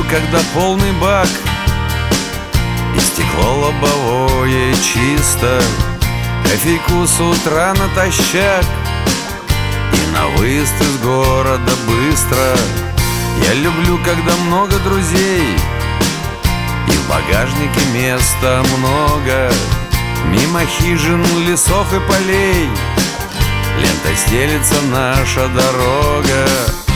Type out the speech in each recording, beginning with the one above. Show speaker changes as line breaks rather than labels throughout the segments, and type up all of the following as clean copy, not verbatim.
когда полный бак, и стекло лобовое чисто, кофейку с утра натощак, и на выезд из города быстро. Я люблю, когда много друзей, и в багажнике места много. Мимо хижин, лесов и полей лентой стелится наша дорога.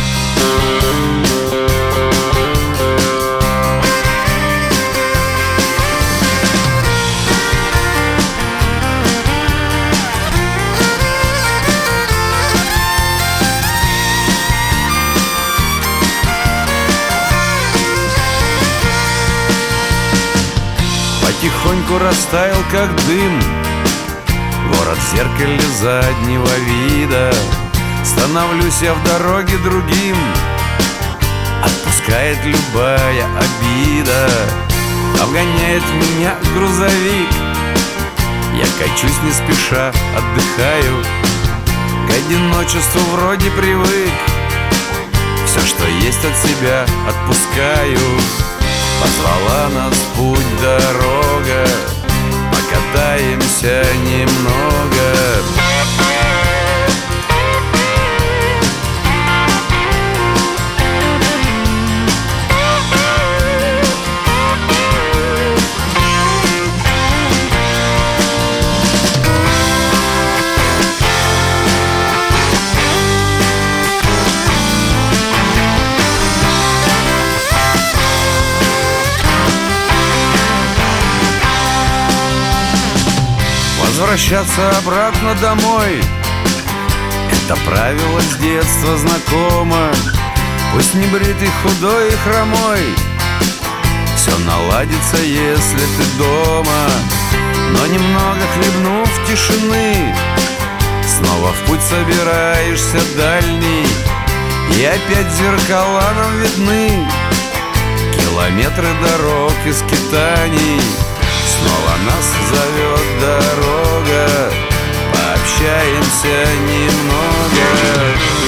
Потихоньку растаял, как дым, город в зеркале заднего вида. Становлюсь я в дороге другим, отпускает любая обида. Обгоняет меня грузовик, я качусь не спеша, отдыхаю. К одиночеству вроде привык, все, что есть, от себя отпускаю. Позвала нас в путь дорога, покатаемся немного. Возвращаться обратно домой — это правило с детства знакомо. Пусть не бритый, худой и хромой, все наладится, если ты дома. Но немного хлебнув тишины, снова в путь собираешься дальний, и опять зеркала нам видны, километры дорог и скитаний. Снова нас зовет дорога, пообщаемся немного.